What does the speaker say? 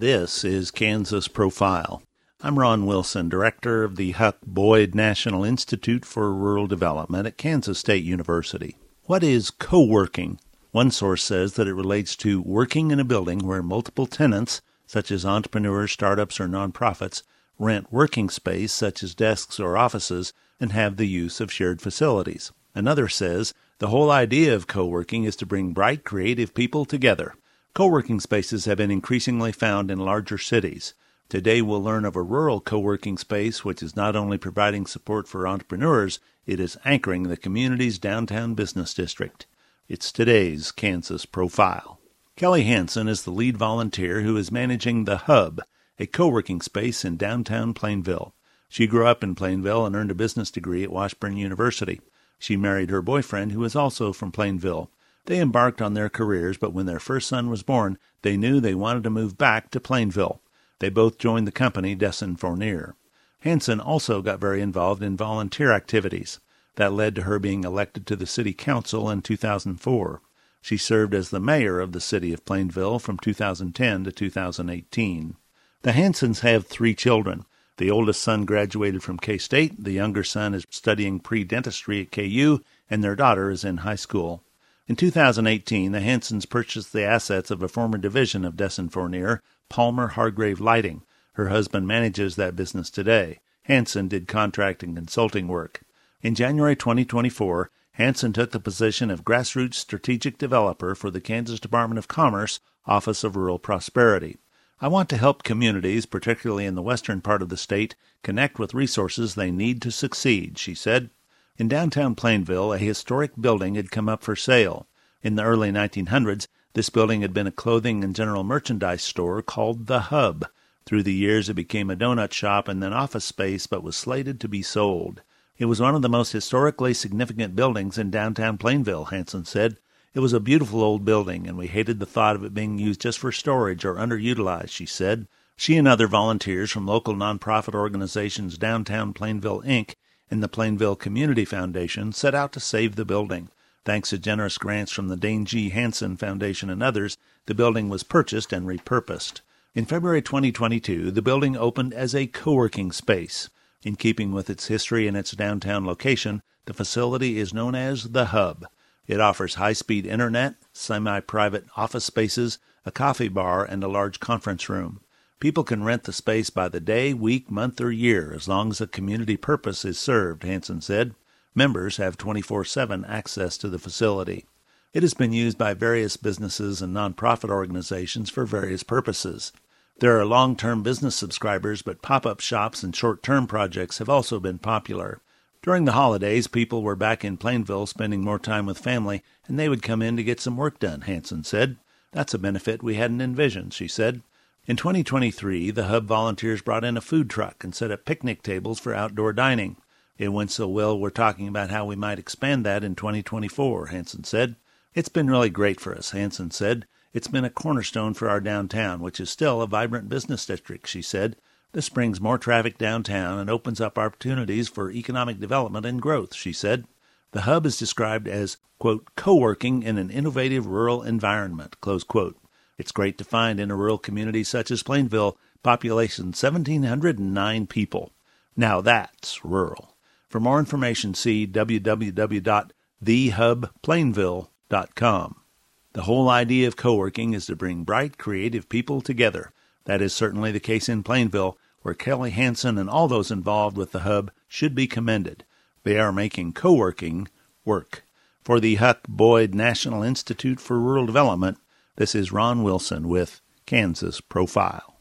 This is Kansas Profile. I'm Ron Wilson, director of the Huck Boyd National Institute for Rural Development at Kansas State University. What is co-working? One source says that it relates to working in a building where multiple tenants, such as entrepreneurs, startups, or nonprofits, rent working space, such as desks or offices, and have the use of shared facilities. Another says the whole idea of co-working is to bring bright, creative people together. Co-working spaces have been increasingly found in larger cities. Today we'll learn of a rural co-working space which is not only providing support for entrepreneurs, it is anchoring the community's downtown business district. It's today's Kansas Profile. Kelly Hansen is the lead volunteer who is managing The Hub, a co-working space in downtown Plainville. She grew up in Plainville and earned a business degree at Washburn University. She married her boyfriend, who is also from Plainville. They embarked on their careers, but when their first son was born, they knew they wanted to move back to Plainville. They both joined the company Dessin Fournier. Hansen also got very involved in volunteer activities. That led to her being elected to the city council in 2004. She served as the mayor of the city of Plainville from 2010 to 2018. The Hansens have 3 children. The oldest son graduated from K-State, the younger son is studying pre-dentistry at KU, and their daughter is in high school. In 2018, the Hansens purchased the assets of a former division of Dessin Fournier, Palmer Hargrave Lighting. Her husband manages that business today. Hansen did contract and consulting work. In January 2024, Hansen took the position of Grassroots Strategic Developer for the Kansas Department of Commerce, Office of Rural Prosperity. I want to help communities, particularly in the western part of the state, connect with resources they need to succeed, she said. In downtown Plainville, a historic building had come up for sale. In the early 1900s, this building had been a clothing and general merchandise store called The Hub. Through the years, it became a donut shop and then office space, but was slated to be sold. It was one of the most historically significant buildings in downtown Plainville, Hansen said. It was a beautiful old building, and we hated the thought of it being used just for storage or underutilized, she said. She and other volunteers from local nonprofit organizations Downtown Plainville, Inc., and the Plainville Community Foundation set out to save the building. Thanks to generous grants from the Dane G. Hansen Foundation and others, the building was purchased and repurposed. In February 2022, the building opened as a co-working space. In keeping with its history and its downtown location, the facility is known as The Hub. It offers high-speed internet, semi-private office spaces, a coffee bar, and a large conference room. People can rent the space by the day, week, month, or year, as long as the community purpose is served, Hansen said. Members have 24/7 access to the facility. It has been used by various businesses and nonprofit organizations for various purposes. There are long-term business subscribers, but pop-up shops and short-term projects have also been popular. During the holidays, people were back in Plainville spending more time with family, and they would come in to get some work done, Hansen said. That's a benefit we hadn't envisioned, she said. In 2023, the Hub volunteers brought in a food truck and set up picnic tables for outdoor dining. It went so well, we're talking about how we might expand that in 2024, Hansen said. It's been really great for us, Hansen said. It's been a cornerstone for our downtown, which is still a vibrant business district, she said. This brings more traffic downtown and opens up opportunities for economic development and growth, she said. The Hub is described as, quote, co-working in an innovative rural environment, close quote. It's great to find in a rural community such as Plainville, population 1,709 people. Now that's rural. For more information, see www.thehubplainville.com. The whole idea of co-working is to bring bright, creative people together. That is certainly the case in Plainville, where Kelly Hansen and all those involved with the Hub should be commended. They are making co-working work. For the Huck Boyd National Institute for Rural Development, this is Ron Wilson with Kansas Profile.